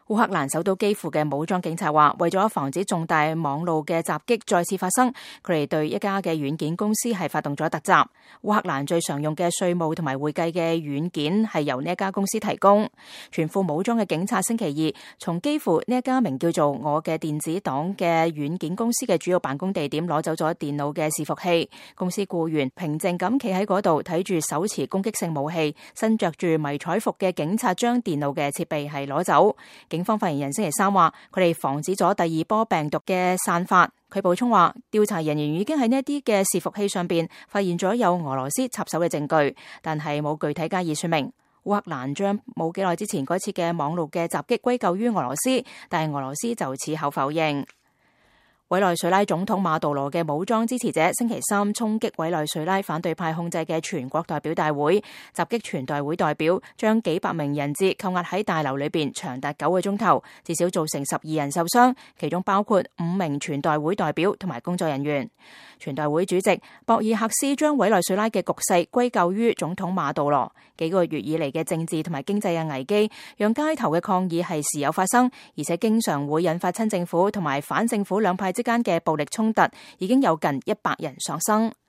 烏克蘭首都基輔嘅武裝警察話，為咗防止重大網路嘅襲擊再次發生，佢哋對一家嘅軟件公司係發動咗突襲。烏克蘭最常用嘅稅務同埋會計嘅軟件係由呢一家公司提供。全副武裝嘅警察星期二從基輔呢一家名叫做我嘅電子黨嘅軟件公司嘅主要辦公地點攞走咗電腦嘅伺服器。公司僱員平靜咁企喺嗰度睇住手持攻擊性武器、身着住迷彩服嘅警察將電腦嘅設備係攞走。警方發言人星期三話，佢哋防止咗第二波病毒嘅散發。佢補充話，調查人員已經喺呢一啲嘅伺服器上邊發現咗有俄羅斯插手嘅證據，但係冇具體加以說明。烏克蘭將冇幾耐之前嗰次嘅網路嘅襲擊歸咎於俄羅斯，但係俄羅斯就此後否認。委內瑞拉總統馬杜羅嘅武裝支持者星期三衝擊委內瑞拉反對派控制嘅全國代表大會，襲擊全代會代表，將幾百名人質扣押喺大樓裏邊長達9個鐘頭，至少造成12人受傷，其中包括5名全代會代表同埋工作人員。全代會主席博爾赫斯將委內瑞拉嘅局勢歸咎於總統馬杜羅。幾個月以嚟嘅政治同埋經濟嘅危機，讓街頭嘅抗議係時有發生，而且經常會引發親政府同埋反政府兩派之間嘅暴力衝突，已經有近100人喪生。